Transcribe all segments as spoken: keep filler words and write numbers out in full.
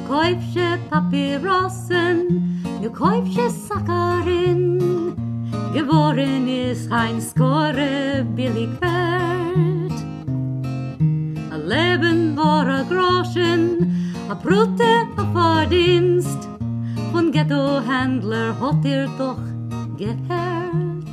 kaufsche Papierossen, du kaufsche Saccharin, geworden ist ein Skore billig wert. A Leben war a Groschen, a Brute a Verdienst, von Ghetto-Händler hat er doch gehört.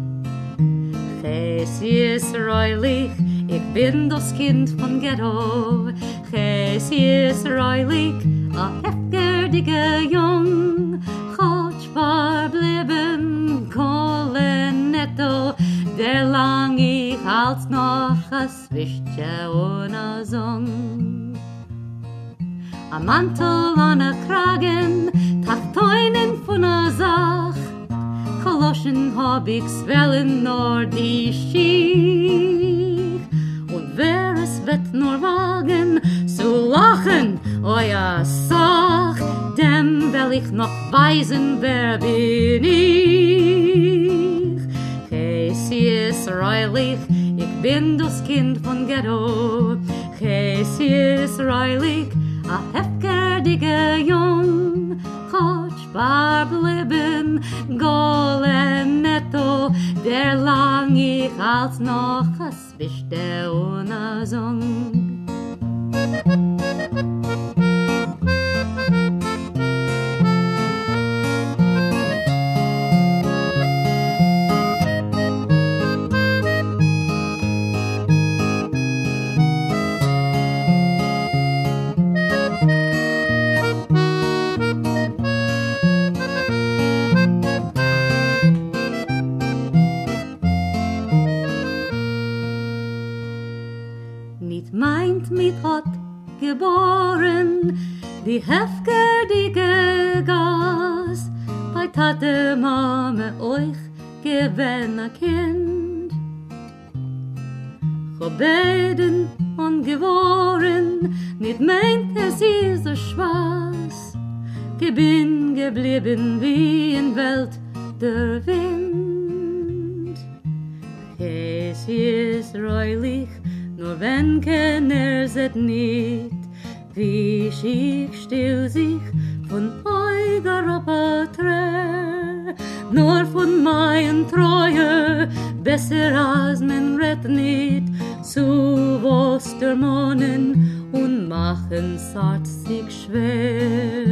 Ches ist reulich, ich bin das Kind von Ghetto. Ches ist reulich, a heftiger Jung. Gott verblieben, Kohle netto, der lang ich als noch a Swischte und a Song. A Mantel an a Kragen, Tachtoinen von a Sach, Koloschen hab ich swellen nur die Schiech. Und wer es wird nur wagen, zu lachen, oh ja, sag, dem will ich noch weisen, wer bin ich. Casey ist reulich, ich bin das Kind von Ghetto. Casey ist reulich, a heftiger Jung. Gott verblieben, Gole netto, der lang ich als noch a Swischte und a Song. Nicht meint mit hat geboren, die heftige Gas, bei Tate Mame euch gewinn a Kind. Gebeten und geworen, nicht meint es ist a Spaß, gebin geblieben wie in Welt der Wind. Es ist reulich, nur wenn kenner seht nicht, wie schick still sich von eurer Paträ. Nur von mein Treue, besser als man rett nicht, zu Ostermonen und machen sart sich schwer.